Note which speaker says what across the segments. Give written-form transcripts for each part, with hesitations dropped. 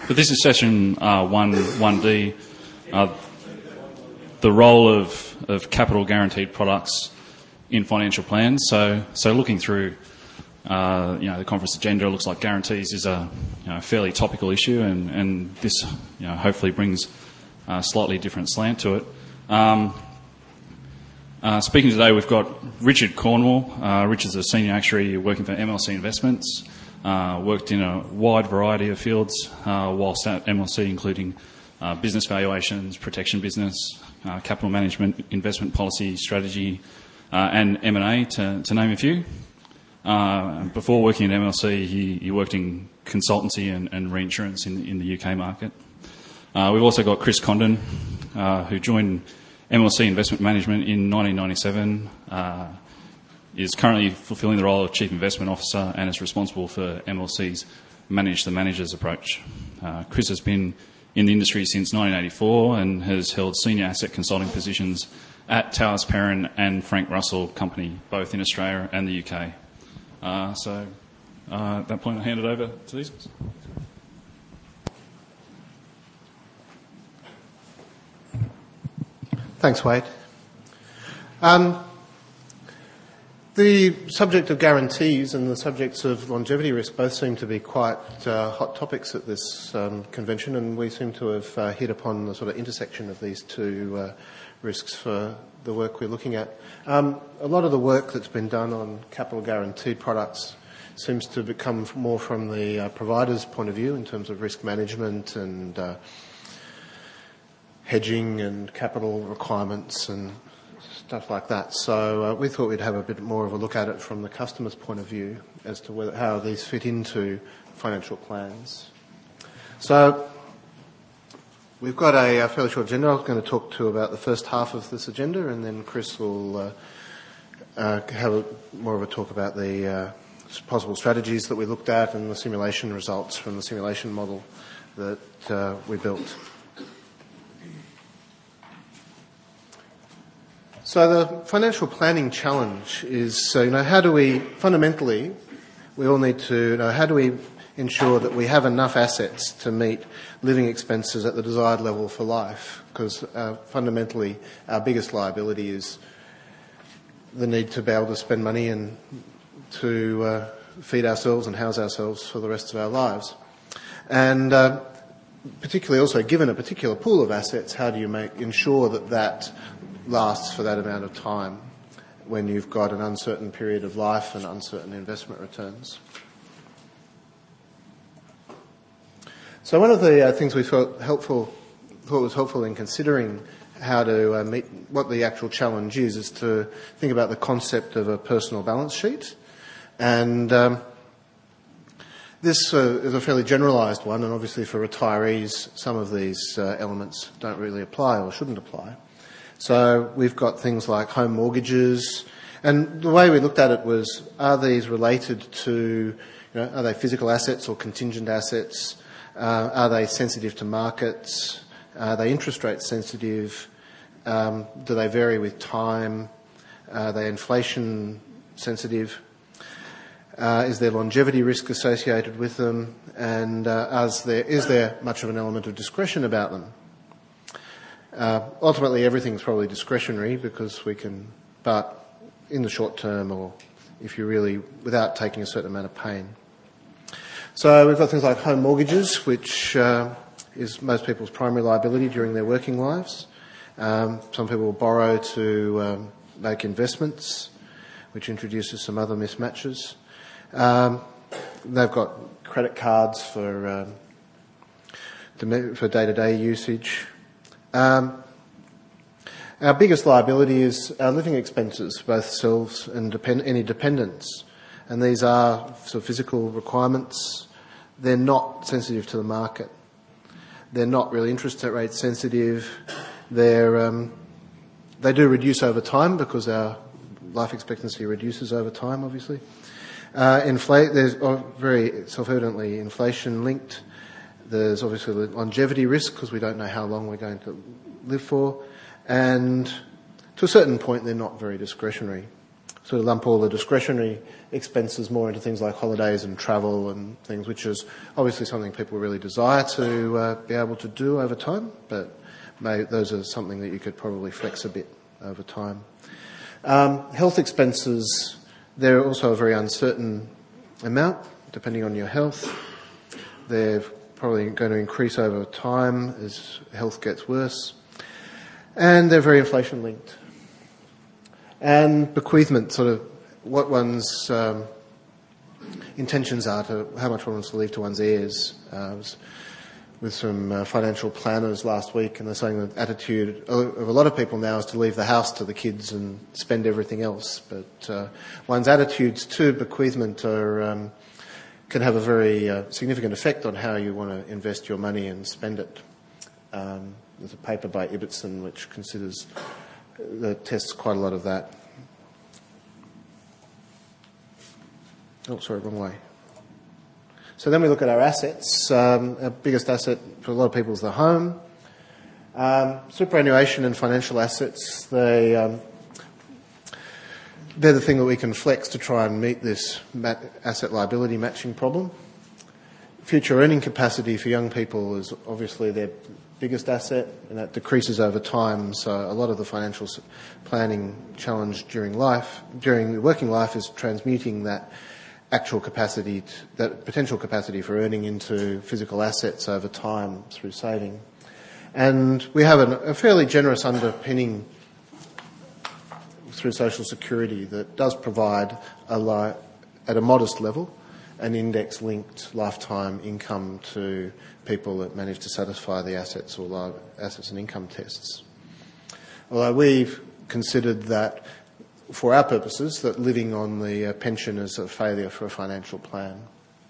Speaker 1: But this is session 1D, the role of capital guaranteed products in financial plans. So looking through the conference agenda, it looks like guarantees is a fairly topical issue, and this hopefully brings a slightly different slant to it. Speaking today, we've got Richard Cornwall. Richard's a senior actuary working for MLC Investments. Worked in a wide variety of fields whilst at MLC, including business valuations, protection business, capital management, investment policy, strategy, and M&A, to name a few. Before working at MLC, he worked in consultancy and reinsurance in the UK market. We've also got Chris Condon, who joined MLC Investment Management in 1997, is currently fulfilling the role of Chief Investment Officer and is responsible for MLC's Manage the Managers approach. Chris has been in the industry since 1984 and has held senior asset consulting positions at Towers Perrin and Frank Russell Company, both in Australia and the UK. At that point, I'll hand it over to these guys.
Speaker 2: Thanks, Wade. The subject of guarantees and the subjects of longevity risk both seem to be quite hot topics at this convention, and we seem to have hit upon the sort of intersection of these two risks for the work we're looking at. A lot of the work that's been done on capital guaranteed products seems to become more from the provider's point of view in terms of risk management and hedging and capital requirements and stuff like that. So we thought we'd have a bit more of a look at it from the customer's point of view as to how these fit into financial plans. So we've got a fairly short agenda. I'm going to talk to about the first half of this agenda, and then Chris will have more of a talk about the possible strategies that we looked at and the simulation results from the simulation model that we built. So the financial planning challenge is, how do we, fundamentally, we all need to know how do we ensure that we have enough assets to meet living expenses at the desired level for life? Because fundamentally, our biggest liability is the need to be able to spend money and to feed ourselves and house ourselves for the rest of our lives. And particularly also, given a particular pool of assets, how do you ensure that lasts for that amount of time when you've got an uncertain period of life and uncertain investment returns? So one of the things we thought was helpful in considering how to meet what the actual challenge is to think about the concept of a personal balance sheet. And this is a fairly generalised one, and obviously for retirees some of these elements don't really apply or shouldn't apply. So we've got things like home mortgages, and the way we looked at it was, are these related to, are they physical assets or contingent assets? Are they sensitive to markets? Are they interest rate sensitive? Do they vary with time? Are they inflation sensitive? Is there longevity risk associated with them? And is there much of an element of discretion about them? Ultimately, everything's probably discretionary because but in the short term, or if you really, without taking a certain amount of pain. So we've got things like home mortgages, which is most people's primary liability during their working lives. Some people will borrow to make investments, which introduces some other mismatches. They've got credit cards for day-to-day usage. Our biggest liability is our living expenses, both selves and any dependents. And these are sort of physical requirements. They're not sensitive to the market. They're not really interest rate sensitive. They do reduce over time because our life expectancy reduces over time, obviously. There's very self-evidently inflation linked. There's obviously the longevity risk because we don't know how long we're going to live for. And to a certain point, they're not very discretionary. sort of lump all the discretionary expenses more into things like holidays and travel and things, which is obviously something people really desire to be able to do over time, but those are something that you could probably flex a bit over time. Health expenses, they're also a very uncertain amount, depending on your health. They're probably going to increase over time as health gets worse. And they're very inflation linked. And bequeathment, sort of what one's intentions are to how much one wants to leave to one's heirs. I was with some financial planners last week, and they're saying the attitude of a lot of people now is to leave the house to the kids and spend everything else. But one's attitudes to bequeathment are, can have a very significant effect on how you want to invest your money and spend it. There's a paper by Ibbotson which that tests quite a lot of that. Oh, sorry, wrong way. So then we look at our assets. Our biggest asset for a lot of people is the home. Superannuation and financial assets, they're the thing that we can flex to try and meet this asset liability matching problem. Future earning capacity for young people is obviously their biggest asset, and that decreases over time. So a lot of the financial planning challenge during the working life is transmuting that actual capacity, that potential capacity for earning into physical assets over time through saving. And we have a fairly generous underpinning through Social Security that does provide, at a modest level, an index-linked lifetime income to people that manage to satisfy the assets and income tests. Although we've considered that, for our purposes, that living on the pension is a failure for a financial plan.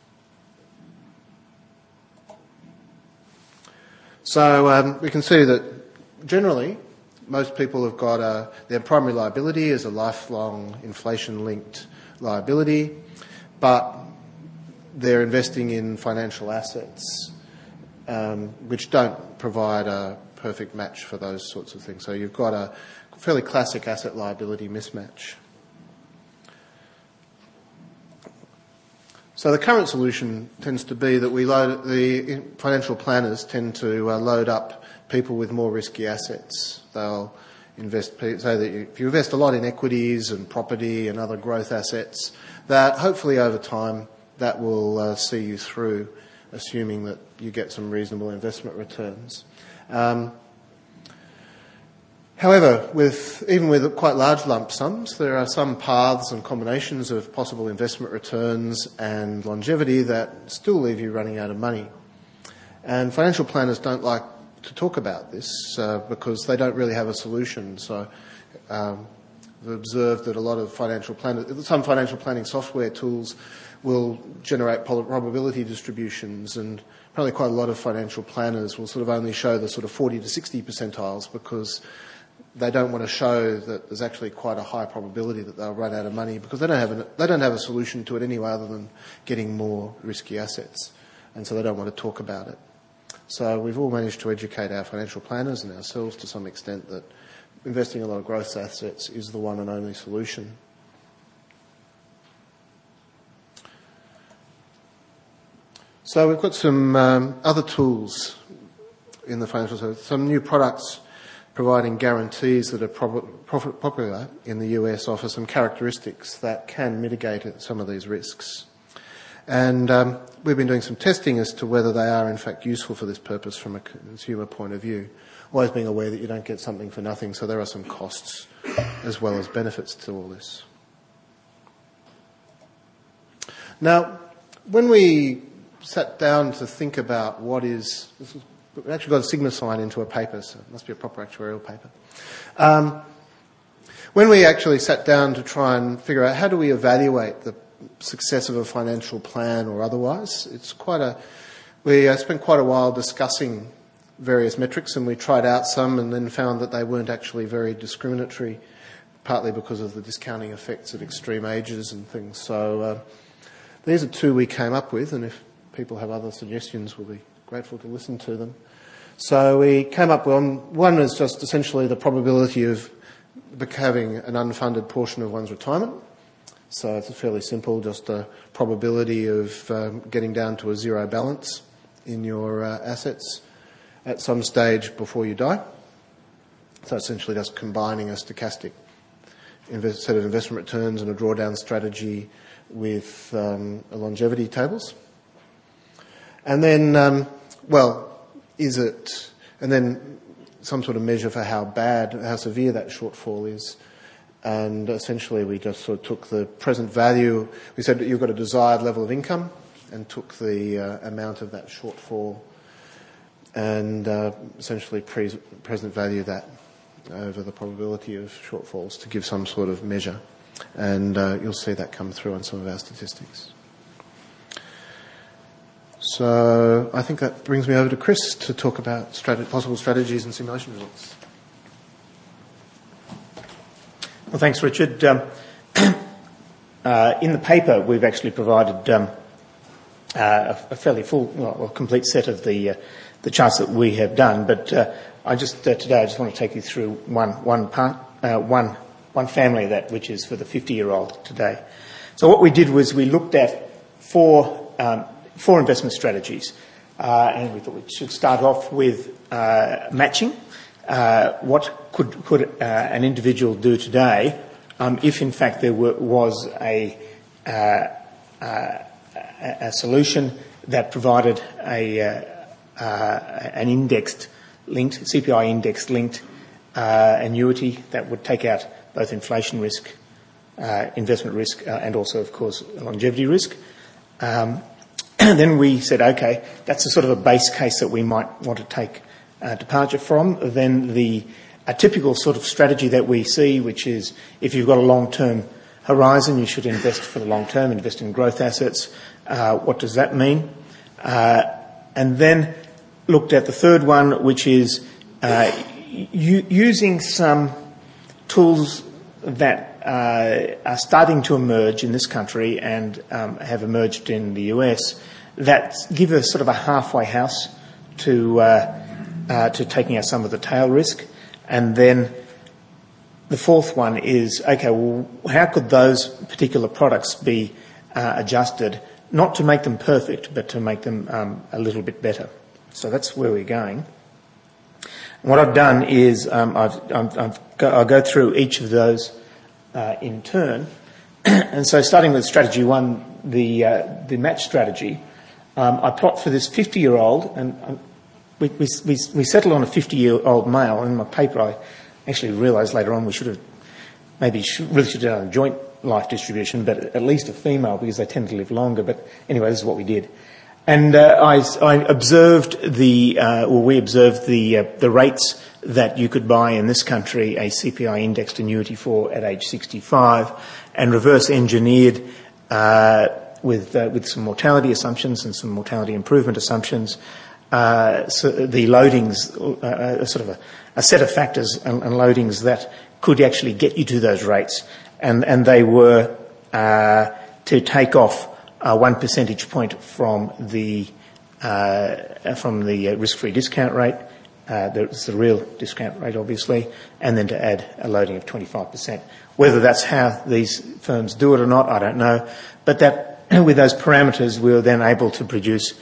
Speaker 2: So we can see that generally most people have got their primary liability is a lifelong inflation-linked liability, but they're investing in financial assets which don't provide a perfect match for those sorts of things. So you've got a fairly classic asset liability mismatch. So the current solution tends to be that the financial planners tend to load up people with more risky assets. They'll say that if you invest a lot in equities and property and other growth assets, that hopefully over time that will see you through, assuming that you get some reasonable investment returns. However, even with quite large lump sums, there are some paths and combinations of possible investment returns and longevity that still leave you running out of money. And financial planners don't like to talk about this because they don't really have a solution. So we've observed that a lot of some financial planning software tools will generate probability distributions, and apparently quite a lot of financial planners will sort of only show the sort of 40 to 60 percentiles because they don't want to show that there's actually quite a high probability that they'll run out of money, because they don't have a solution to it anyway other than getting more risky assets, and so they don't want to talk about it. So we've all managed to educate our financial planners and ourselves to some extent that investing in a lot of growth assets is the one and only solution. So we've got some other tools in the financial service, some new products providing guarantees that are popular in the US offer some characteristics that can mitigate some of these risks. And we've been doing some testing as to whether they are in fact useful for this purpose from a consumer point of view, always being aware that you don't get something for nothing, so there are some costs as well as benefits to all this. Now, when we sat down to think about we actually got a sigma sign into a paper, so it must be a proper actuarial paper. When we actually sat down to try and figure out how do we evaluate the success of a financial plan or otherwise, we spent quite a while discussing various metrics, and we tried out some and then found that they weren't actually very discriminatory, partly because of the discounting effects at extreme ages and things. So these are two we came up with, and if people have other suggestions, we'll be grateful to listen to them. So we came up with one is just essentially the probability of having an unfunded portion of one's retirement, So it's fairly simple, just a probability of getting down to a zero balance in your assets at some stage before you die. So essentially just combining a stochastic set of investment returns and a drawdown strategy with a longevity tables. And then, and then some sort of measure for how severe that shortfall is. And essentially we just sort of took the present value. We said that you've got a desired level of income and took the amount of that shortfall and essentially present value that over the probability of shortfalls to give some sort of measure. And you'll see that come through on some of our statistics. So I think that brings me over to Chris to talk about possible strategies and simulation results.
Speaker 3: Well, thanks, Richard. In the paper, we've actually provided a fairly full, complete set of the charts that we have done. But today I just want to take you through one family of that, which is for the 50-year-old today. So what we did was we looked at four investment strategies, and we thought we should start off with matching. What could an individual do today if, in fact, there was a solution that provided an index-linked, CPI index-linked annuity that would take out both inflation risk, investment risk, and also, of course, longevity risk. And then we said, OK, that's a sort of a base case that we might want to take departure from. Then a typical sort of strategy that we see, which is if you've got a long-term horizon, you should invest for the long term, invest in growth assets. What does that mean? And then looked at the third one, which is using some tools that are starting to emerge in this country and have emerged in the US that give us sort of a halfway house to taking out some of the tail risk. And then the fourth one is, OK, well, how could those particular products be adjusted, not to make them perfect, but to make them a little bit better? So that's where we're going. And what I've done is I'll go through each of those in turn. And so starting with strategy one, the match strategy, I plot for this 50-year-old, and we settled on a 50-year-old male. In my paper, I actually realised later on we should have done a joint life distribution, but at least a female because they tend to live longer. But anyway, this is what we did. And I observed we observed the rates that you could buy in this country a CPI indexed annuity for at age 65, and reverse engineered with some mortality assumptions and some mortality improvement assumptions. So the loadings, sort of a set of factors and loadings that could actually get you to those rates, and they were to take off 1 percentage point from the risk-free discount rate. It's the real discount rate, obviously, and then to add a loading of 25%. Whether that's how these firms do it or not, I don't know. But that with those parameters, we were then able to produce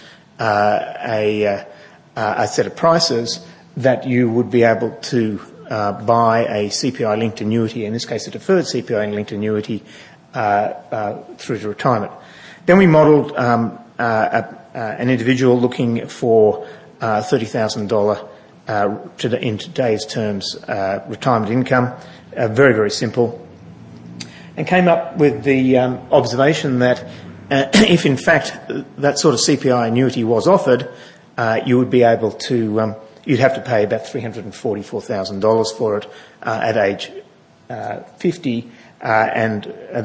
Speaker 3: a set of prices that you would be able to buy a CPI-linked annuity, in this case a deferred CPI-linked annuity, through to retirement. Then we modelled an individual looking for $30,000 in today's terms retirement income, very, very simple, and came up with the observation that if in fact that sort of CPI annuity was offered, you would be able to, you'd have to pay about $344,000 for it at age 50, and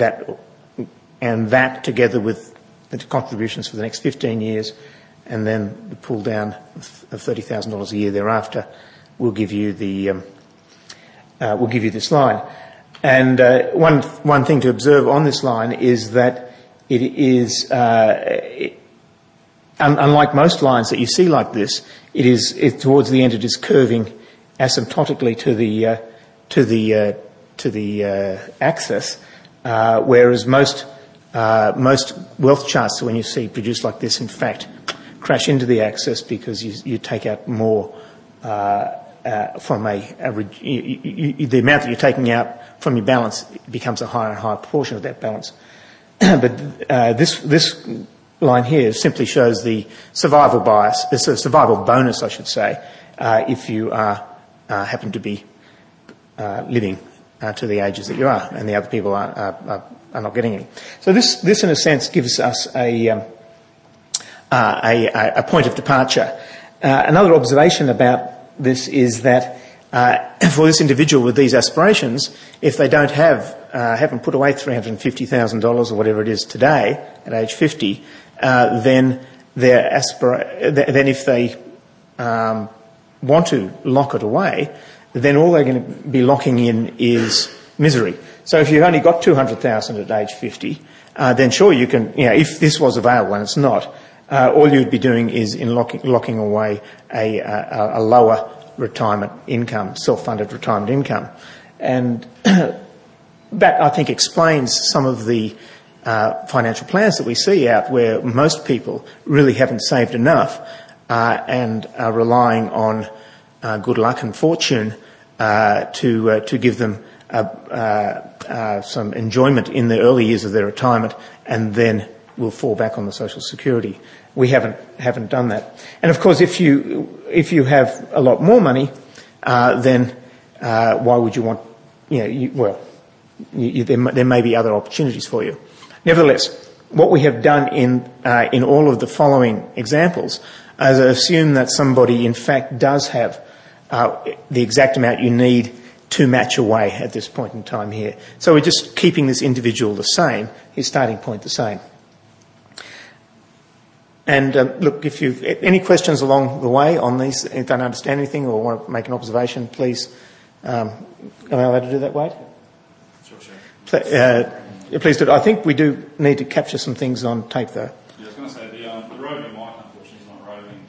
Speaker 3: that together with the contributions for the next 15 years, and then the pull down of $30,000 a year thereafter, will give you this line. And one thing to observe on this line is that it is, unlike most lines that you see like this, it towards the end it is curving asymptotically to the axis, whereas most wealth charts, when you see produced like this, in fact, crash into the axis because you take out more from the amount that you're taking out from your balance becomes a higher and higher proportion of that balance. But this line here simply shows the survival bias, the survival bonus, I should say, if you happen to be living to the ages that you are, and the other people are not getting any. So this in a sense gives us a point of departure. Another observation about this is that for this individual with these aspirations, if they don't haven't put away $350,000 or whatever it is today at age 50, then if they want to lock it away, then all they're going to be locking in is misery. So if you've only got $200,000 at age 50, then sure you can, if this was available and it's not, all you'd be doing is locking away a lower retirement income, self-funded retirement income. And that, I think, explains some of the financial plans that we see out where most people really haven't saved enough and are relying on good luck and fortune to give them some enjoyment in the early years of their retirement, and then will fall back on the social security. We haven't done that. And of course, if you have a lot more money, then why would you want? There may be other opportunities for you. Nevertheless, what we have done in all of the following examples is assume that somebody in fact does have the exact amount you need to match away at this point in time here. So we're just keeping this individual the same, his starting point the same. And look, if you've any questions along the way on these, if you don't understand anything or want to make an observation, please, am I allowed to do that, Wade? Sure. Please do. I think we do need to capture some things on tape, though.
Speaker 1: Yeah, I was going to say, the roving mic, unfortunately, is not roving,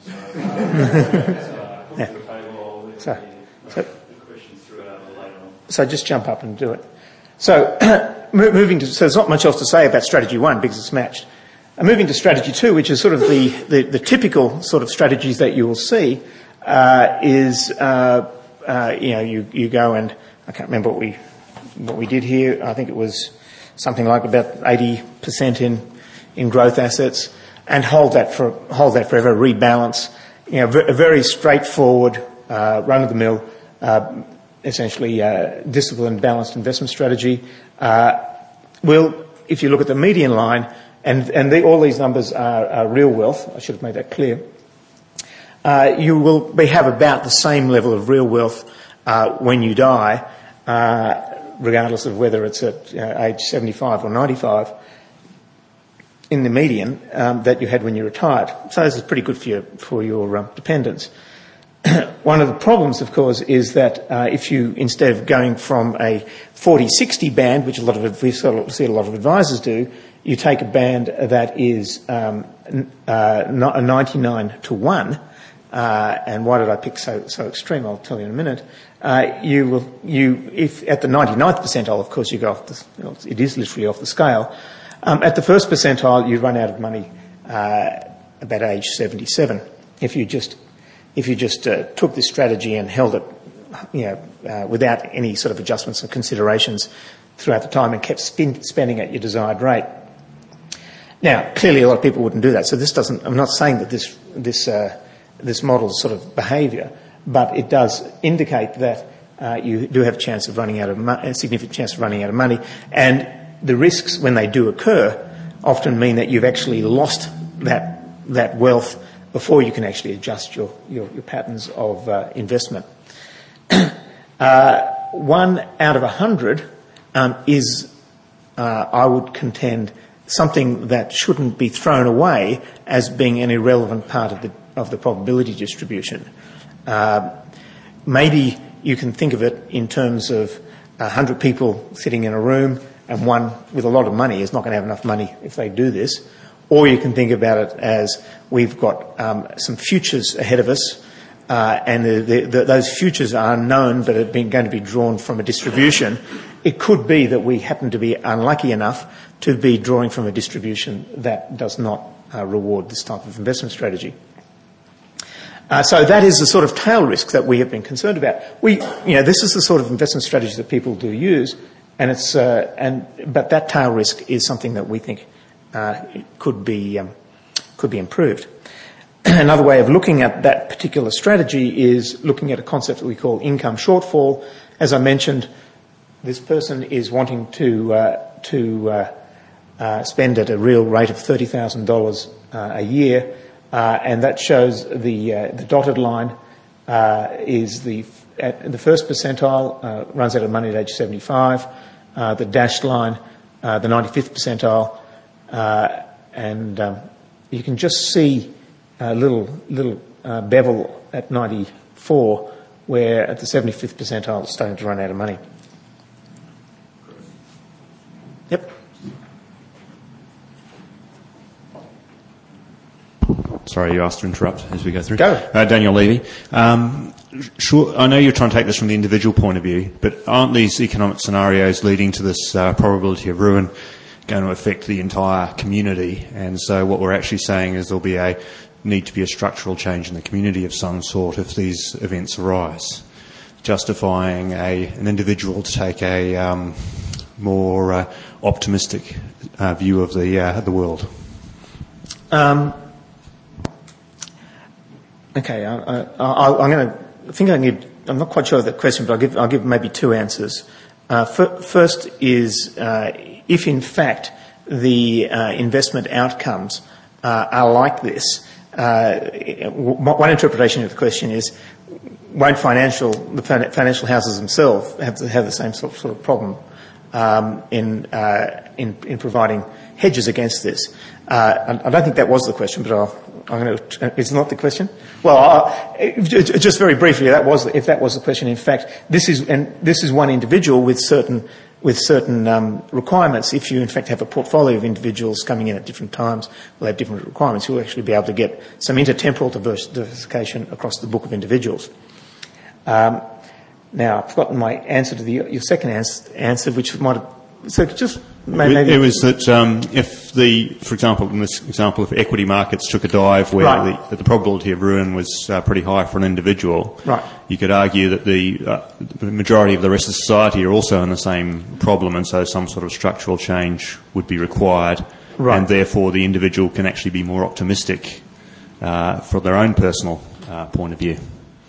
Speaker 1: so
Speaker 3: Yeah.
Speaker 1: the table,
Speaker 3: So-
Speaker 1: the questions throughout later on.
Speaker 3: So just jump up and do it. So moving to, so there's not much else to say about strategy 1 because it's matched. Moving to strategy 2, which is sort of the typical sort of strategies that you will see, is you go and I can't remember what we did here. I think it was something like about 80% in growth assets, and hold that forever, rebalance. A very straightforward, run of the mill, essentially disciplined, balanced investment strategy. If you look at the median line. And all these numbers are real wealth. I should have made that clear. You will have about the same level of real wealth when you die, regardless of whether it's at age 75 or 95, in the median that you had when you retired. So this is pretty good for your dependents. One of the problems, of course, is that if you, instead of going from a 40-60 band, which we see a lot of advisors do, you take a band that is not a 99 to 1, and why did I pick so extreme? I'll tell you in a minute. If at the 99th percentile, of course, you go off it is literally off the scale. At the first percentile, you run out of money about age 77. If you just took this strategy and held it, without any sort of adjustments and considerations throughout the time, and kept spending at your desired rate. Now, clearly, a lot of people wouldn't do that. So this doesn't. I'm not saying that this model's sort of behaviour, but it does indicate that you do have a chance of running out of a significant chance of running out of money, and the risks when they do occur often mean that you've actually lost that wealth before you can actually adjust your patterns of investment. 1 out of 100 is, I would contend, something that shouldn't be thrown away as being an irrelevant part of the probability distribution. Maybe you can think of it in terms of 100 people sitting in a room, and one with a lot of money is not going to have enough money if they do this. Or you can think about it as we've got some futures ahead of us, and those futures are unknown but are going to be drawn from a distribution. it could be that we happen to be unlucky enough to be drawing from a distribution that does not reward this type of investment strategy. So that is the sort of tail risk that we have been concerned about. This is the sort of investment strategy that people do use, and but that tail risk is something that we think could be improved. Another way of looking at that particular strategy is looking at a concept that we call income shortfall. As I mentioned, this person is wanting to spend at a real rate of $30,000 a year, and that shows the dotted line is the first percentile, runs out of money at age 75. The dashed line, the 95th percentile, and you can just see a little bevel at 94, where at the 75th percentile it's starting to run out of money. Yep.
Speaker 4: Sorry, you asked to interrupt as we go through.
Speaker 3: Go.
Speaker 4: Daniel Levy. Sure, I know you're trying to take this from the individual point of view, but aren't these economic scenarios leading to this probability of ruin going to affect the entire community? And so what we're actually saying is there'll need to be a structural change in the community of some sort if these events arise, justifying an individual to take a more optimistic view of the world.
Speaker 3: Okay, I'm not quite sure of the question, but I'll give maybe two answers. First is if in fact the investment outcomes are like this, one interpretation of the question is, won't the financial houses themselves have the same sort of problem in providing hedges against this? I don't think that was the question, but it's not the question? Well, just very briefly, if that was the question, in fact, this is one individual with certain requirements. If you, in fact, have a portfolio of individuals coming in at different times, will have different requirements, you'll actually be able to get some intertemporal diversification across the book of individuals. Now, I've forgotten my answer to your second answer, which might have... So just maybe...
Speaker 4: It was that for example, in this example, if equity markets took a dive where
Speaker 3: right.
Speaker 4: the probability of ruin was pretty high for an individual,
Speaker 3: right.
Speaker 4: You could argue that the majority of the rest of society are also in the same problem, and so some sort of structural change would be required,
Speaker 3: right.
Speaker 4: And therefore the individual can actually be more optimistic from their own personal point of view.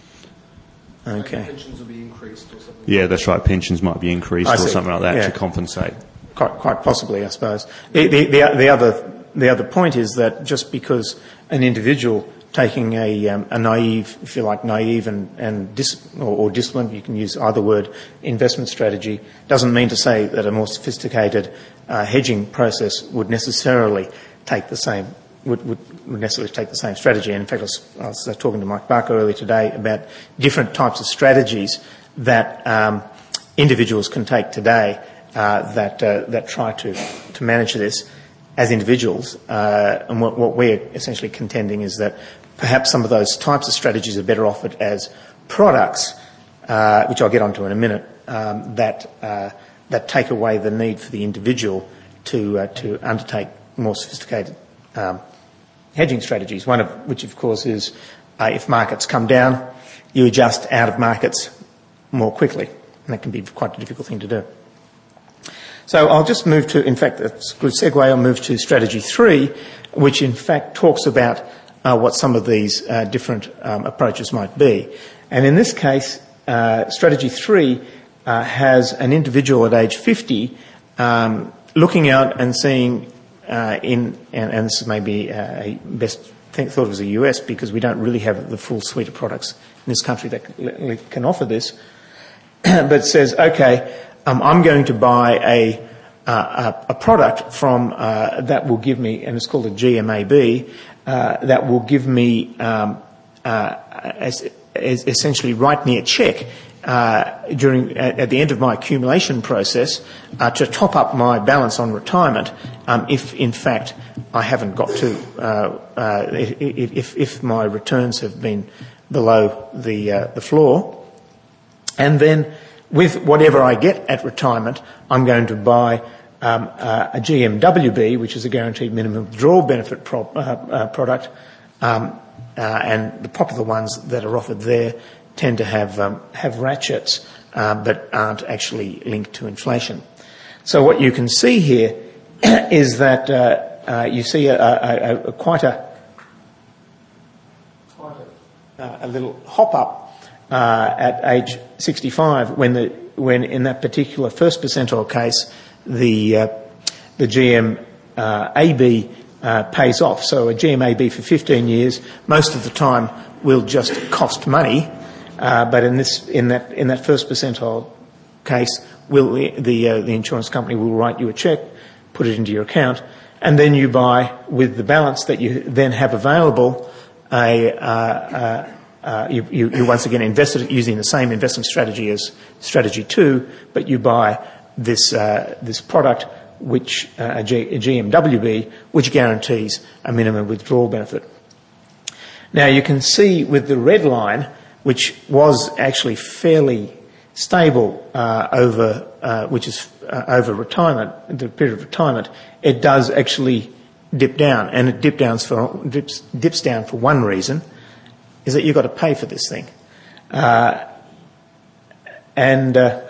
Speaker 3: Okay.
Speaker 2: Pensions will be increased or something.
Speaker 4: Yeah, that's right. Pensions might be increased or something like that to compensate.
Speaker 3: Quite possibly, I suppose. The other point is that just because an individual taking a naive, if you like, and disciplined, you can use either word, investment strategy, doesn't mean to say that a more sophisticated hedging process would necessarily take the same. Would necessarily take the same strategy. And in fact, I was talking to Mike Barker earlier today about different types of strategies that individuals can take today that try to manage this as individuals. And what we're essentially contending is that perhaps some of those types of strategies are better offered as products, which I'll get onto in a minute, that take away the need for the individual to undertake more sophisticated hedging strategies, one of which, of course, is if markets come down, you adjust out of markets more quickly, and that can be quite a difficult thing to do. So I'll just move to, in fact, that's a good segue, I'll move to strategy 3, which in fact talks about what some of these different approaches might be. And in this case, strategy 3 has an individual at age 50 looking out and seeing and this is maybe best thought of as a US, because we don't really have the full suite of products in this country that can offer this, but says, okay, I'm going to buy a product from that will give me, and it's called a GMAB, that will give me essentially write me a check at the end of my accumulation process to top up my balance on retirement if in fact I haven't got to if my returns have been below the floor. And then with whatever I get at retirement, I'm going to buy a GMWB, which is a guaranteed minimum withdrawal benefit product, and the popular ones that are offered there tend to have ratchets, but aren't actually linked to inflation. So what you can see here is that you see quite a little hop up at age 65 when in that particular first percentile case the GM AB pays off. So a GM AB for 15 years most of the time will just cost money, but in that first percentile case, the insurance company will write you a cheque, put it into your account, and then you buy with the balance that you then have available you once again invested it using the same investment strategy as strategy 2, but you buy this product which a GMWB which guarantees a minimum withdrawal benefit. Now you can see with the red line, which was actually fairly stable over retirement, the period of retirement, it does actually dip down, and it dips down for one reason, is that you've got to pay for this thing, and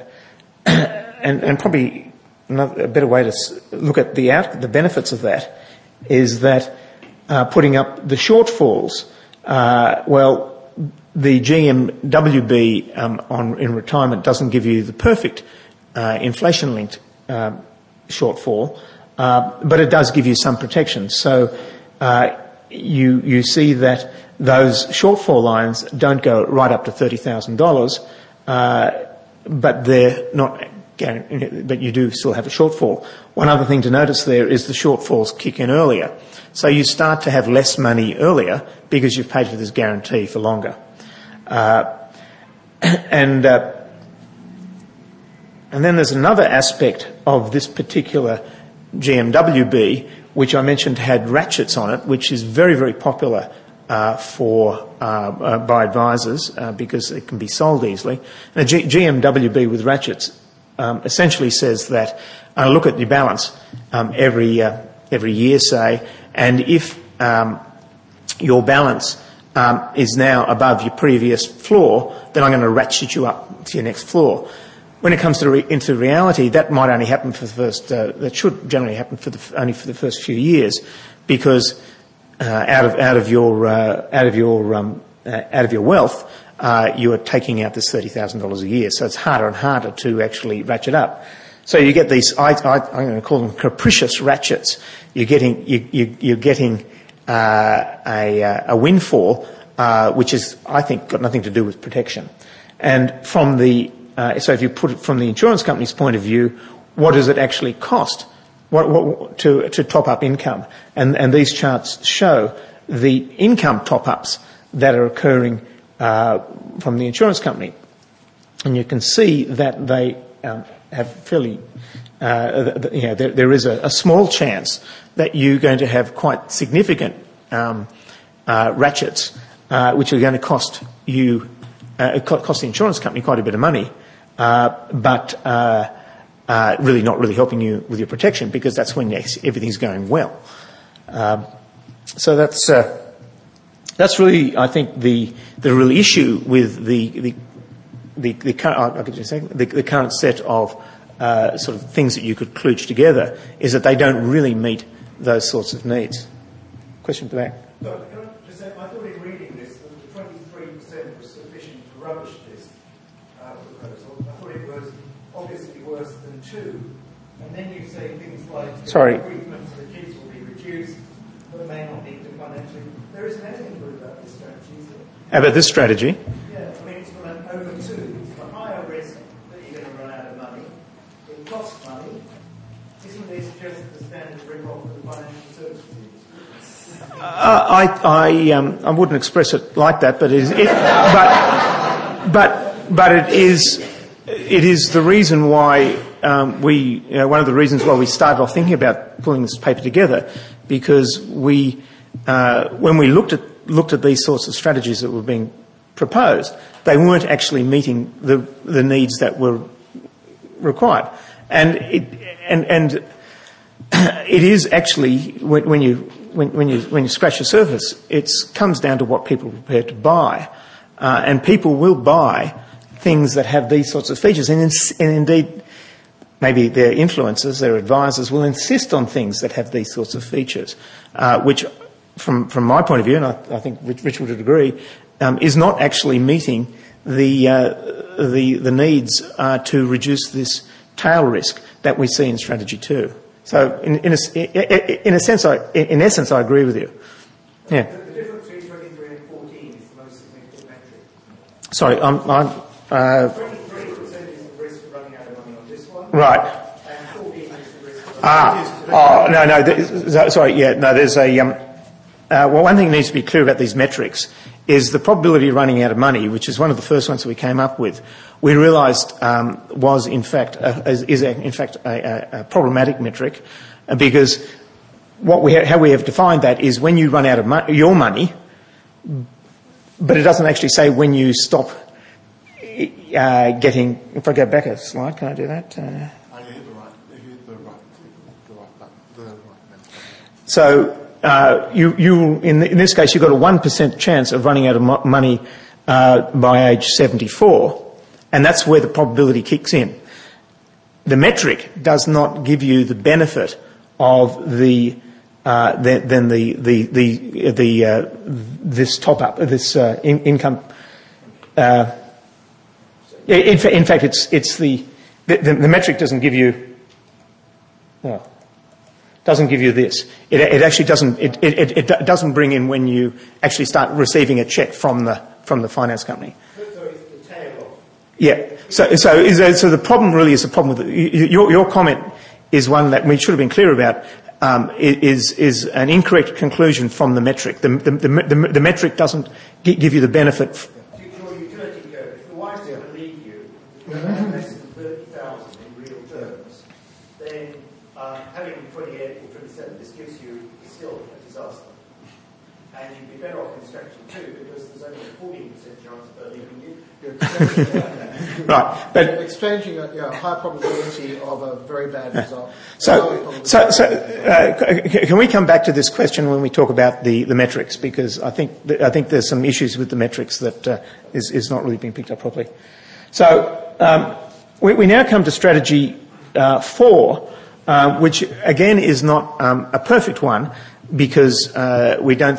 Speaker 3: probably a better way to look at the benefits of that is that putting up the shortfalls. The GMWB in retirement doesn't give you the perfect inflation-linked shortfall, but it does give you some protection. So you see that those shortfall lines don't go right up to $30,000, but they're not guaranteed, but you do still have a shortfall. One other thing to notice there is the shortfalls kick in earlier. So you start to have less money earlier because you've paid for this guarantee for longer. And then there's another aspect of this particular GMWB, which I mentioned had ratchets on it, which is very, very popular by advisors because it can be sold easily. And a GMWB with ratchets essentially says that look at your balance every year, say, and if your balance is now above your previous floor, then I'm going to ratchet you up to your next floor. When it comes into reality, that might only happen for the first. That should generally happen only for the first few years, because out of your wealth, you are taking out this $30,000 a year. So it's harder and harder to actually ratchet up. So you get these. I'm going to call them capricious ratchets. You're getting a windfall, which is, I think, got nothing to do with protection. And from so if you put it from the insurance company's point of view, what does it actually cost to top up income? And these charts show the income top-ups that are occurring from the insurance company. And you can see that they have fairly, there is a small chance that you're going to have quite significant ratchets, which are going to cost you, cost the insurance company quite a bit of money, but really not really helping you with your protection, because that's when everything's going well. So that's really, I think, the real issue with the current set of sort of things that you could kludge together, is that they don't really meet those sorts of needs. Question for that.
Speaker 5: No, can I just say, I thought in reading this that the 23% was sufficient to rubbish this proposal. I thought it was obviously worse than 2. And then you say things like treatment for the kids will be reduced, but it may not need to financially. There isn't anything good about this strategy, is there?
Speaker 3: How about this strategy?
Speaker 5: Yeah, I mean, it's got an over 2. It's a higher risk that you're going to run out of money. It costs money. Isn't this just the standard rip-off of the financial services industry?
Speaker 3: I wouldn't express it like that, but it is the reason why one of the reasons why we started off thinking about pulling this paper together, because when we looked at these sorts of strategies that were being proposed, they weren't actually meeting the needs that were required. And it is actually, when you scratch the surface, it comes down to what people are prepared to buy. And people will buy things that have these sorts of features. And indeed, maybe their influencers, their advisors, will insist on things that have these sorts of features, which, from my point of view, and I think Richard would agree, is not actually meeting the needs to reduce this tail risk that we see in Strategy 2. So, in essence, I agree with you. Yeah.
Speaker 5: The difference between 23 and 14 is the most significant metric.
Speaker 3: Sorry,
Speaker 5: 23% is the risk of running out of money on this one.
Speaker 3: Right.
Speaker 5: And 14 is the risk of running out of money.
Speaker 3: No. Sorry, yeah, no. There's a well, one thing that needs to be clear about these metrics is the probability of running out of money, which is one of the first ones that we came up with. We realised was in fact a problematic metric, because how we have defined that is when you run out of your money, but it doesn't actually say when you stop getting. If I go back a slide, can I do that? So you in this case you've got a 1% chance of running out of money by age 74. And that's where the probability kicks in. The metric does not give you the benefit of this top up, this income. In fact, it's the metric doesn't give you. Doesn't give you this. It actually doesn't. It doesn't bring in when you actually start receiving a check from the finance company. Yeah. So the problem really is the problem with your comment is one that we should have been clear about. Is an incorrect conclusion from the metric. The metric doesn't give you the benefit.
Speaker 5: Your utility code. If the wife's going to leave you, less than 30,000 in real terms, then having 28 or 27, this gives you still a disaster. And you'd be better off in Strategy 2 because there's only a 14% chance of her leaving you.
Speaker 3: Right, but
Speaker 2: exchanging a high probability of a very bad result.
Speaker 3: Can we come back to this question when we talk about the metrics? Because I think there's some issues with the metrics that is not really being picked up properly. So we now come to Strategy 4, which again is not a perfect one because we don't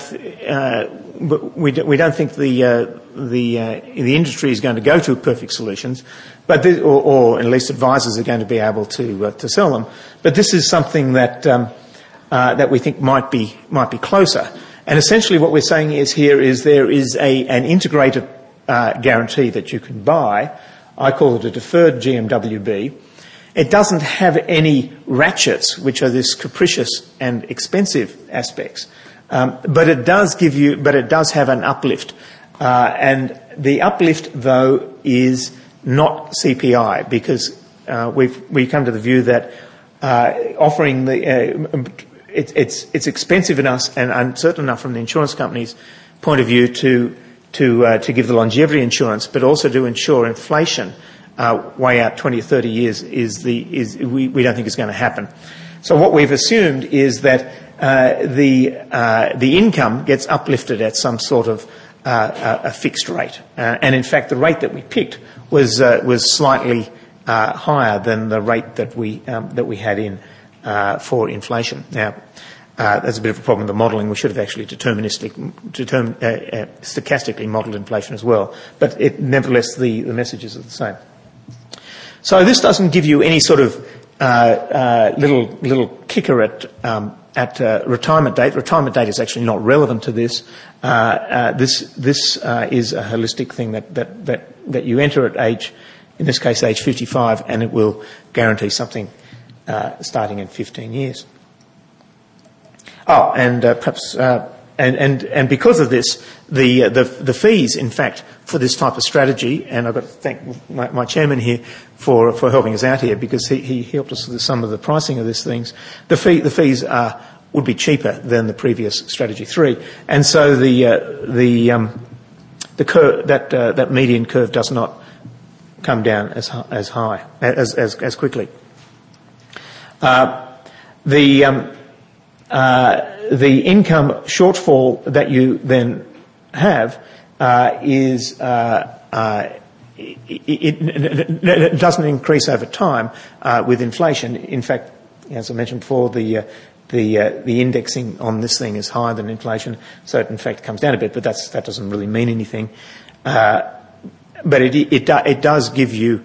Speaker 3: think the industry is going to go to perfect solutions, but or at least advisors are going to be able to sell them. But this is something that that we think might be closer. And essentially, what we're saying is there is an integrated guarantee that you can buy. I call it a deferred GMWB. It doesn't have any ratchets, which are this capricious and expensive aspects, but it does have an uplift, and the uplift though is not CPI because we come to the view that offering it's expensive enough and uncertain enough from the insurance company's point of view to give the longevity insurance, but also to insure inflation. Way out 20 or 30 years we don't think is going to happen. So what we've assumed is that the income gets uplifted at some sort of a fixed rate, and in fact the rate that we picked was slightly higher than the rate that we had in for inflation. Now that's a bit of a problem with the modelling. We should have actually stochastically modelled inflation as well, but nevertheless the messages are the same. So this doesn't give you any sort of little kicker at retirement date. Retirement date is actually not relevant to this. This is a holistic thing that you enter at age, in this case, age 55, and it will guarantee something starting in 15 years. Oh, and perhaps. And because of this, the fees, in fact, for this type of strategy, and I've got to thank my chairman here for helping us out here because he helped us with some of the pricing of these things. The fees would be cheaper than the previous Strategy 3, and so the that median curve does not come down as quickly. The income shortfall that you then have it doesn't increase over time with inflation. In fact, as I mentioned before, the indexing on this thing is higher than inflation, so it in fact comes down a bit. But that doesn't really mean anything. But it does give you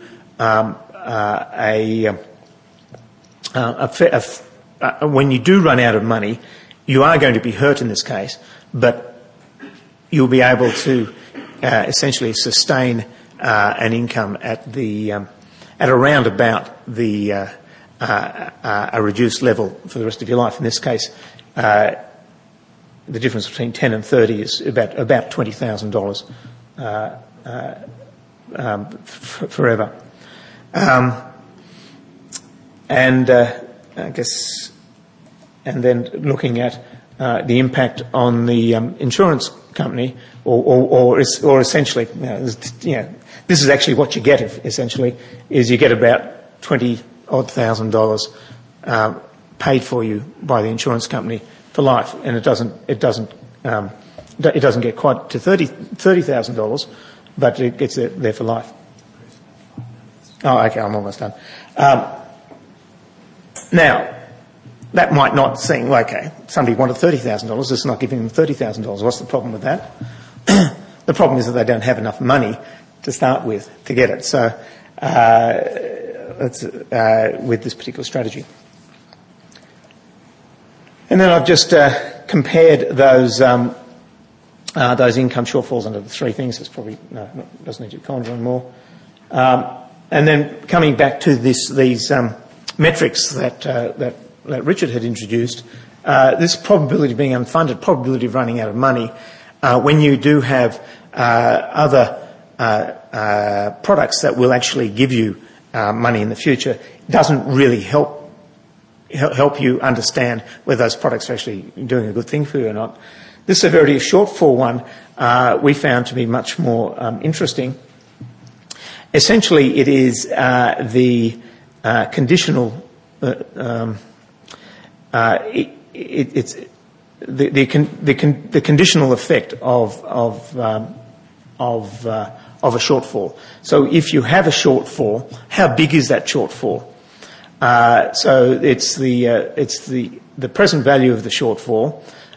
Speaker 3: when you do run out of money, you are going to be hurt in this case, but you'll be able to essentially sustain an income at around about a reduced level for the rest of your life. In this case, the difference between 10 and 30 is about $20,000 forever. I guess, and then looking at the impact on the insurance company, or essentially, this is actually what you get. Essentially, is you get about $20,000 paid for you by the insurance company for life, and it doesn't get quite to $30,000, but it gets there for life. Oh, okay, I'm almost done. Now, that might not seem like, okay, somebody wanted $30,000, it's not giving them $30,000. What's the problem with that? The problem is that they don't have enough money to start with to get it. So, with this particular strategy. And then I've just compared those income shortfalls under the three things. It's probably doesn't need to comment anymore. And then coming back to these metrics that Richard had introduced, this probability of being unfunded, probability of running out of money, when you do have other products that will actually give you money in the future, doesn't really help you understand whether those products are actually doing a good thing for you or not. This severity of shortfall one we found to be much more interesting. Essentially, it is the conditional. It's the conditional effect of a shortfall. So, if you have a shortfall, how big is that shortfall? So it's the present value of the shortfall.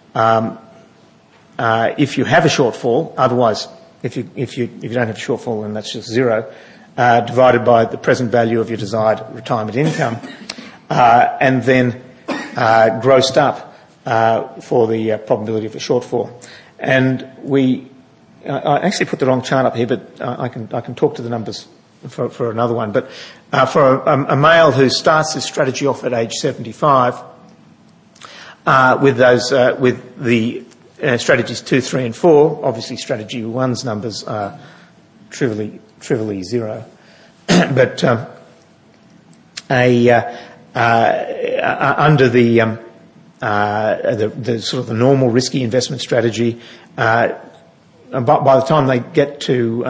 Speaker 3: If you have a shortfall, otherwise, if you don't have a shortfall, then that's just zero, divided by the present value of your desired retirement income, and then grossed up for the probability of a shortfall. And I actually put the wrong chart up here, but I can talk to the numbers for another one. But for a male who starts his strategy off at age 75, with the strategies 2, 3, and 4, obviously strategy 1's numbers are trivially zero. But under the sort of the normal risky investment strategy, by the time they get to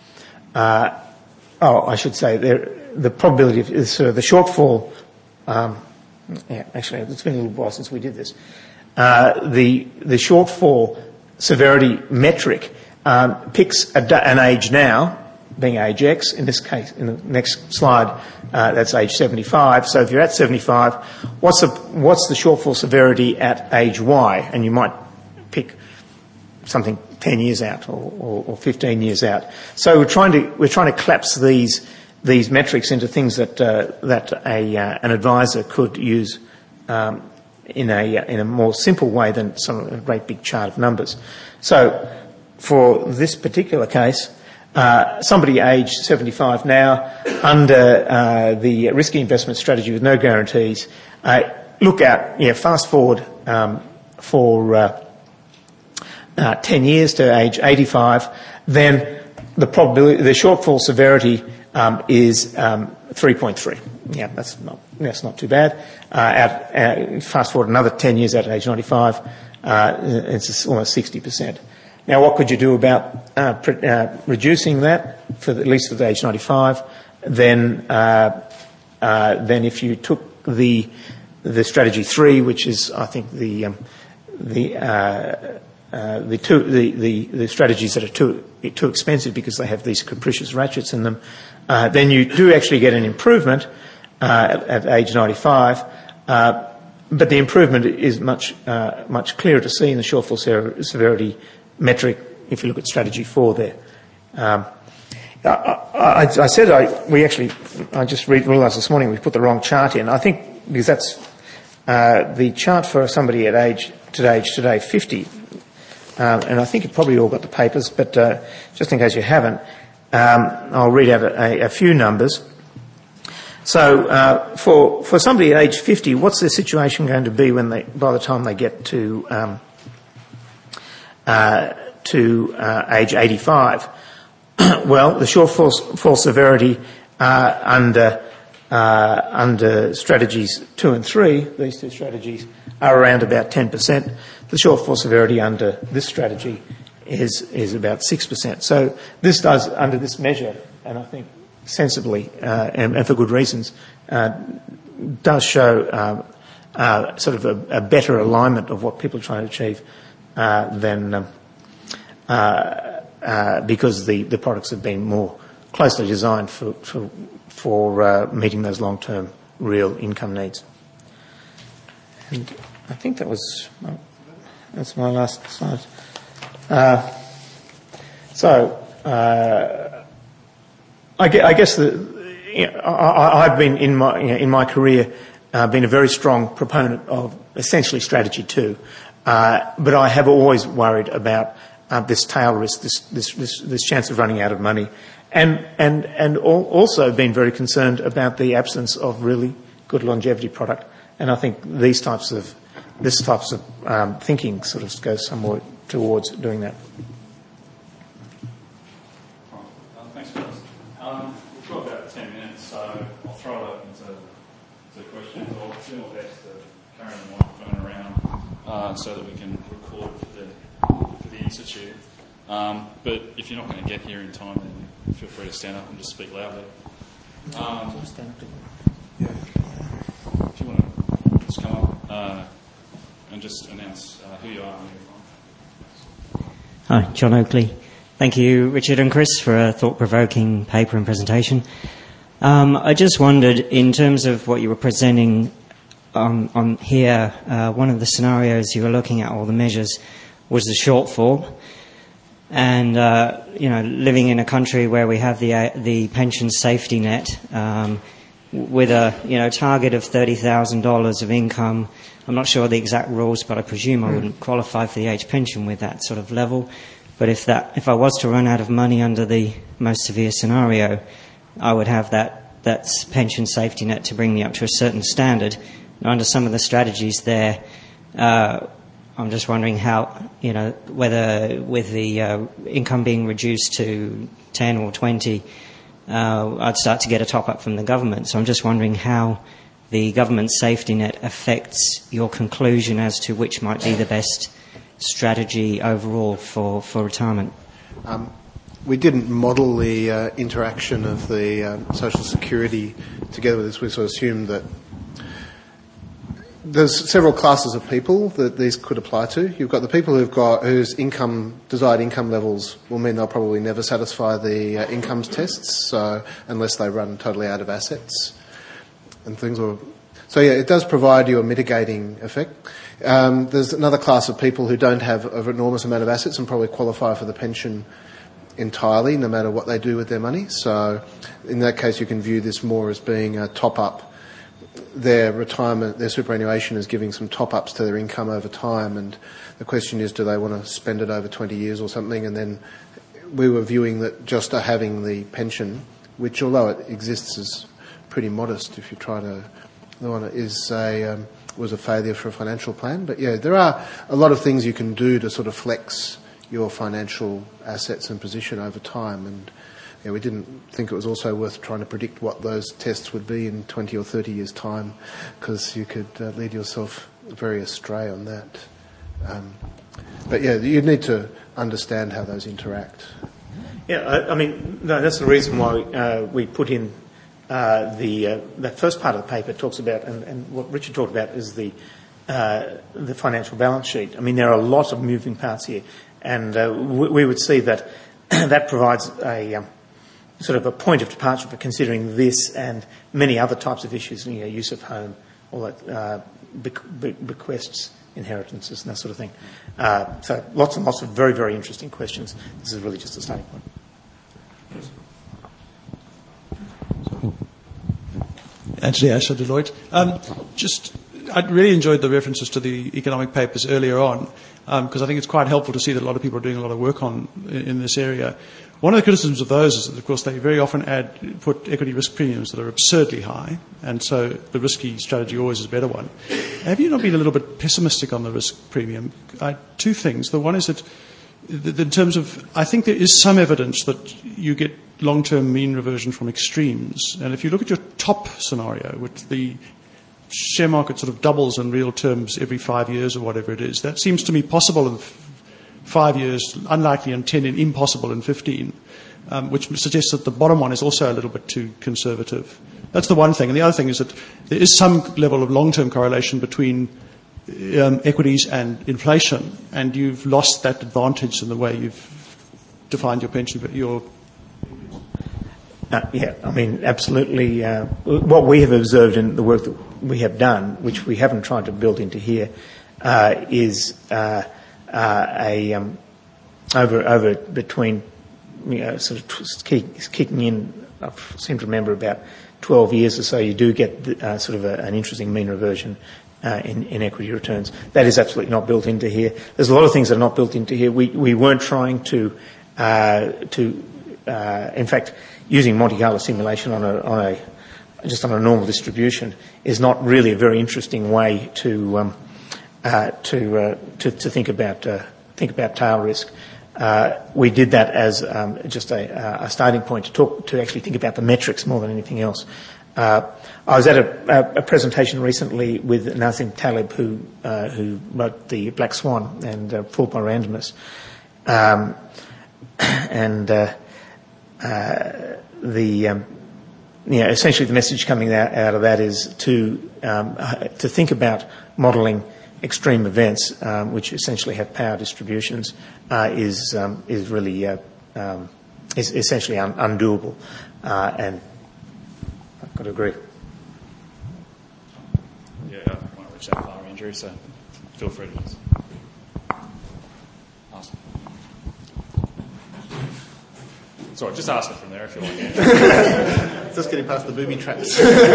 Speaker 3: I should say the probability of the shortfall. Actually, it's been a little while since we did this. The shortfall severity metric picks an age now, being age X. In this case, in the next slide, that's age 75. So if you're at 75, what's the shortfall severity at age Y? And you might pick something 10 years out or 15 years out. So we're trying to collapse these metrics into things that an advisor could use in a more simple way than a great big chart of numbers. So for this particular case, somebody aged 75 now under the risky investment strategy with no guarantees, look out, fast forward for 10 years to age 85, then the shortfall severity is 3.3. Yeah, that's not too bad. Fast forward another 10 years out at age 95, it's almost 60%. Now, what could you do about reducing that at least for the age 95? Then if you took the strategy 3, which is, I think, the strategies that are too expensive because they have these capricious ratchets in them, then you do actually get an improvement at age 95. But the improvement is much clearer to see in the shortfall severity metric if you look at strategy 4 there. I just realised this morning we put the wrong chart in. I think because that's the chart for somebody at age 50, and I think you probably all got the papers, but just in case you haven't, I'll read out a few numbers. So for somebody at age 50, what's their situation going to be by the time they get to age 85? Well, the shortfall severity under strategies 2 and 3, these two strategies, are around about 10%. The shortfall severity under this strategy is about 6%. So this does, under this measure, and I think sensibly and for good reasons, does show sort of a better alignment of what people are trying to achieve than because the products have been more closely designed for meeting those long-term real income needs. And I think that's my last slide. I guess I've been in my career been a very strong proponent of essentially strategy 2, but I have always worried about this tail risk, this chance of running out of money, and also been very concerned about the absence of really good longevity product. And I think this types of thinking sort of goes somewhat towards doing that.
Speaker 1: Thanks, Chris. We've got about 10 minutes, so I'll throw it open to questions. I'll do my best to carry the microphone around so that we can record for the Institute. But if you're not going to get here in time, then feel free to stand up and just speak loudly. If you want to just come up and just announce who you are and where you're from.
Speaker 6: Hi, John Oakley. Thank you, Richard and Chris, for a thought-provoking paper and presentation. I just wondered, in terms of what you were presenting on here, one of the scenarios you were looking at, all the measures, was the shortfall. And, living in a country where we have the pension safety net with a, target of $30,000 of income. I'm not sure the exact rules, but I presume I wouldn't qualify for the age pension with that sort of level. But if I was to run out of money under the most severe scenario, I would have that pension safety net to bring me up to a certain standard. Now, under some of the strategies there, I'm just wondering how, whether with the income being reduced to 10 or 20, I'd start to get a top-up from the government. So I'm just wondering how the government safety net affects your conclusion as to which might be the best strategy overall for retirement.
Speaker 2: We didn't model the interaction of the Social Security together with this. We sort of assumed that there's several classes of people that these could apply to. You've got the people whose desired income levels will mean they'll probably never satisfy the incomes tests, so unless they run totally out of assets and things. So yeah, it does provide you a mitigating effect. There's another class of people who don't have an enormous amount of assets and probably qualify for the pension entirely, no matter what they do with their money. So in that case, you can view this more as being a top-up. Their retirement, their superannuation is giving some top-ups to their income over time, and the question is, do they want to spend it over 20 years or something? And then we were viewing that just having the pension, which although it exists is pretty modest if you try to, the one was a failure for a financial plan. But yeah, there are a lot of things you can do to sort of flex your financial assets and position over time, and yeah, we didn't think it was also worth trying to predict what those tests would be in 20 or 30 years' time, because you could lead yourself very astray on that. But yeah, you need to understand how those interact.
Speaker 3: Yeah, I mean, no, that's the reason why we put in the first part of the paper talks about, and what Richard talked about is the financial balance sheet. I mean, there are a lot of moving parts here, and we would see that that provides a sort of a point of departure for considering this and many other types of issues, use of home, all that, bequests, inheritances, and that sort of thing. So lots and lots of very, very interesting questions. This is really just a starting point.
Speaker 7: Anthony Asher, Deloitte. I really enjoyed the references to the economic papers earlier on, because I think it's quite helpful to see that a lot of people are doing a lot of work in this area. One of the criticisms of those is that, of course, they very often put equity risk premiums that are absurdly high, and so the risky strategy always is a better one. Have you not been a little bit pessimistic on the risk premium? Two things. The one is that in terms of, I think there is some evidence that you get long-term mean reversion from extremes, and if you look at your top scenario, with the share market sort of doubles in real terms every 5 years or whatever it is, that seems to me possible in 5 years, unlikely in 10, and impossible in 15, which suggests that the bottom one is also a little bit too conservative. That's the one thing. And the other thing is that there is some level of long-term correlation between equities and inflation, and you've lost that advantage in the way you've defined your pension, but
Speaker 3: yeah, I mean, absolutely. What we have observed in the work that we have done, which we haven't tried to build into here, is over between, sort of kicking in, I seem to remember about 12 years or so, you do get sort of an interesting mean reversion in equity returns. That is absolutely not built into here. There's a lot of things that are not built into here. We weren't trying to in fact, using Monte Carlo simulation on a normal distribution is not really a very interesting way to think about tail risk. We did that as just a starting point to actually think about the metrics more than anything else. I was at a presentation recently with Nassim Taleb, who wrote the Black Swan and Fraud by Randomness, essentially the message coming out of that is to think about modelling extreme events, which essentially have power distributions, is really is essentially undoable, and I've got to agree.
Speaker 1: Yeah, I won't reach that far, Andrew, so feel free to ask. Sorry, just ask it from there if you like.
Speaker 2: Just getting past the booby traps.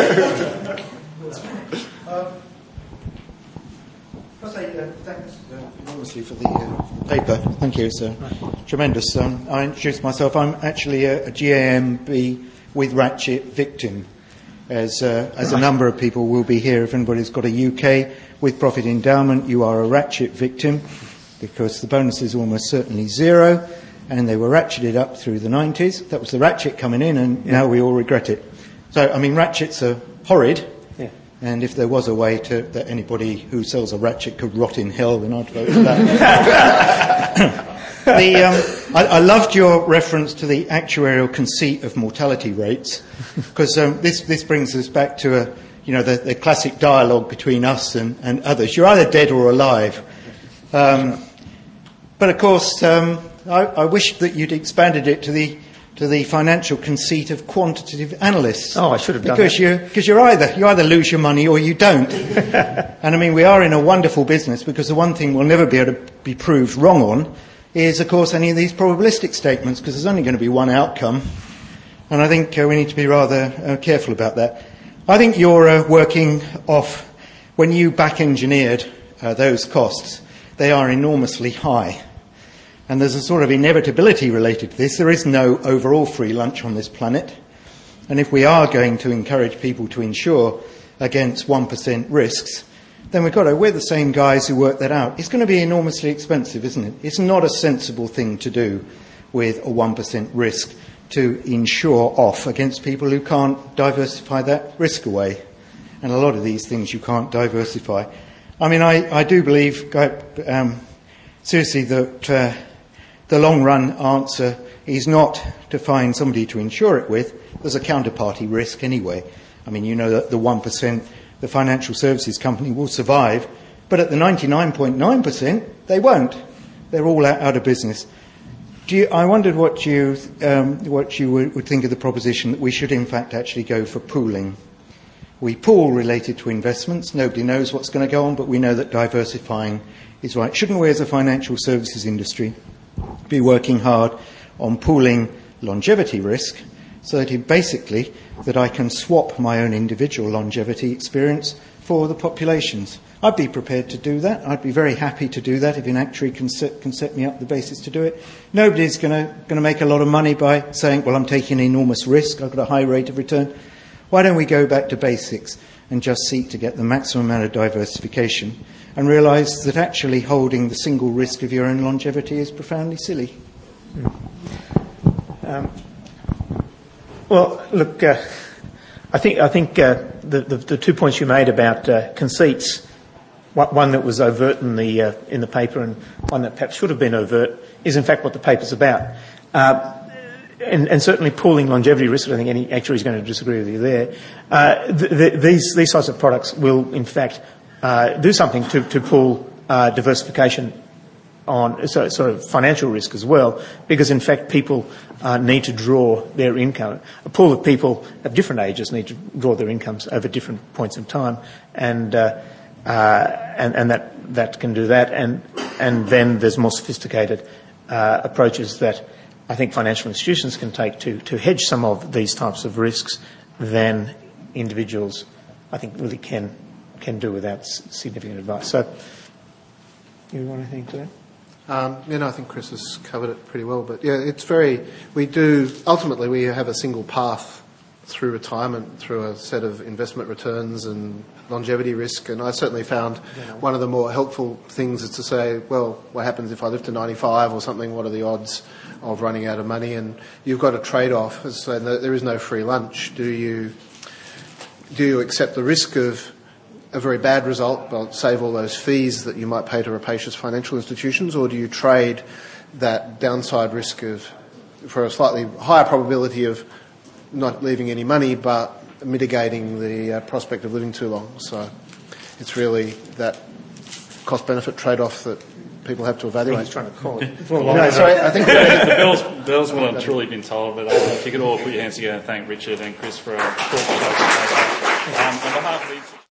Speaker 2: Thanks enormously for the paper. Thank you. It's tremendous. I introduced myself. I'm actually a GAMB with Ratchet victim, as a number of people will be here. If anybody's got a UK with-profit endowment, you are a Ratchet victim, because the bonus is almost certainly zero, and they were ratcheted up through the 90s. That was the ratchet coming in, and now we all regret it. So, I mean, ratchets are horrid. And if there was a way that anybody who sells a ratchet could rot in hell, then I'd vote for that. I loved your reference to the actuarial conceit of mortality rates, because this brings us back to the classic dialogue between us and others. You're either dead or alive. But of course, I wish that you'd expanded it to the financial conceit of quantitative analysts.
Speaker 3: Oh, I should have done
Speaker 2: that. Because you either lose your money or you don't. And I mean, we are in a wonderful business, because the one thing we'll never be able to be proved wrong on is, of course, any of these probabilistic statements, because there's only going to be one outcome. And I think we need to be rather careful about that. I think you're working off, when you back-engineered those costs, they are enormously high. And there's a sort of inevitability related to this. There is no overall free lunch on this planet. And if we are going to encourage people to insure against 1% risks, then we're the same guys who work that out. It's going to be enormously expensive, isn't it? It's not a sensible thing to do with a 1% risk to insure off against people who can't diversify that risk away. And a lot of these things you can't diversify.
Speaker 8: I mean, I do believe, seriously, that the long-run answer is not to find somebody to insure it with. There's a counterparty risk anyway. I mean, you know that the 1%, the financial services company will survive, but at the 99.9%, they won't. They're all out of business. I wondered what you would think of the proposition that we should, in fact, actually go for pooling. We pool related to investments. Nobody knows what's going to go on, but we know that diversifying is right. Shouldn't we, as a financial services industry, be working hard on pooling longevity risk so that I can swap my own individual longevity experience for the populations? I'd be prepared to do that. I'd be very happy to do that if an actuary can set me up the basis to do it. Nobody's going to make a lot of money by saying, well, I'm taking an enormous risk, I've got a high rate of return. Why don't we go back to basics and just seek to get the maximum amount of diversification and realise that actually holding the single risk of your own longevity is profoundly silly?
Speaker 3: Well, look, I think the 2 points you made about conceits, one that was overt in the paper and one that perhaps should have been overt, is in fact what the paper's about. And certainly pooling longevity risk, I think any actuary is going to disagree with you there. These sorts of products will in fact do something to pool diversification on sort of financial risk as well, because in fact people need to draw their income. A pool of people of different ages need to draw their incomes over different points in time, and that can do that. And then there's more sophisticated approaches that I think financial institutions can take to hedge some of these types of risks than individuals, I think, really can do without significant advice. So, you want anything to that?
Speaker 2: I think Chris has covered it pretty well. But yeah, ultimately we have a single path through retirement, through a set of investment returns and longevity risk. And I certainly found one of the more helpful things is to say, well, what happens if I live to 95 or something? What are the odds of running out of money? And you've got a trade-off. So there is no free lunch. Do you accept the risk of a very bad result, but save all those fees that you might pay to rapacious financial institutions, or do you trade that downside risk for a slightly higher probability of not leaving any money, but mitigating the prospect of living too long? So it's really that cost-benefit trade-off that people have to evaluate.
Speaker 3: He's trying to call it.
Speaker 2: I think
Speaker 1: the bells will have truly been told, but if you could all put your hands together and thank Richard and Chris for a thoughtful presentation. On behalf of these